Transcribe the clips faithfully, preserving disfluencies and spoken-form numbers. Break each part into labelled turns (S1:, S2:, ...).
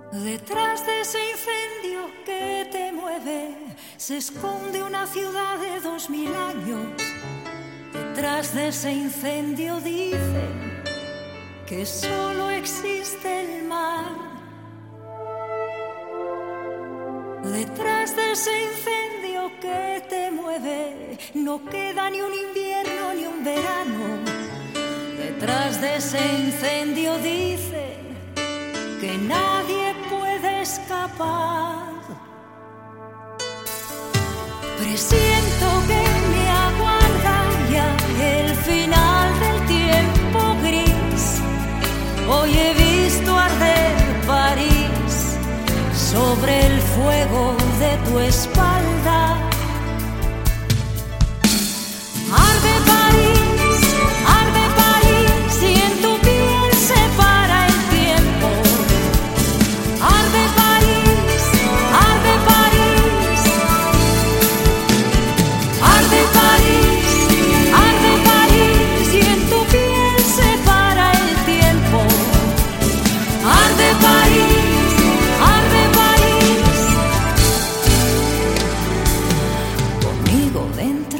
S1: Detrás de ese incendio que te mueve se esconde una ciudad de dos mil años. Detrás de ese incendio dicen que solo existe el mar. Detrás de ese incendio que te mueve no queda ni un invierno ni un verano. Detrás de ese incendio dicen que nadie puede escapar. Presiento que me aguarda ya el final del tiempo gris. Hoy he visto arder París sobre el fuego de tu espalda. Arde París, arde París, y en tu piel se para el tiempo. Arde París, arde París, arde París, arde París, y en tu piel se para el tiempo. Arde París, arde París, conmigo dentro.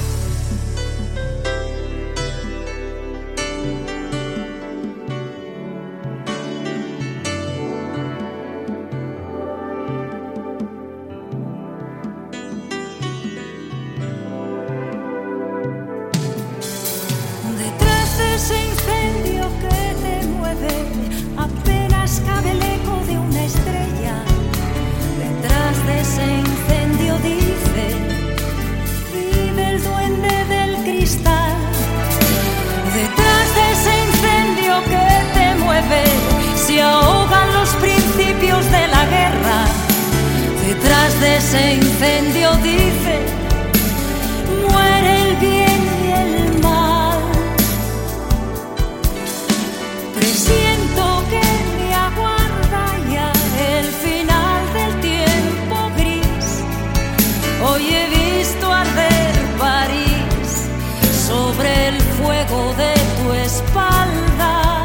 S1: Detrás de ese incendio que te mueve apenas cabe el eco de una estrella. Detrás de ese incendio dice vive el duende del cristal. Detrás de ese incendio que te mueve se ahogan los principios de la guerra. Detrás de ese incendio dice muere el bien y el mal. Presiento que me aguarda ya el final del tiempo gris. Hoy he visto arder París sobre el fuego de tu espalda.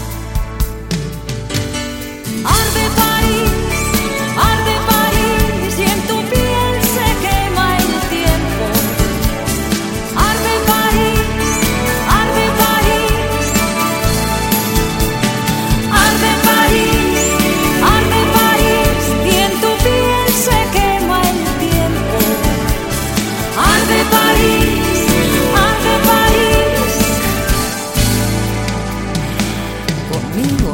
S1: Arde París, arde París, y en tu piel se quema el tiempo. Arde París, arde París, arde París, arde París, y en tu piel se quema el tiempo. Arde París, arde París, conmigo.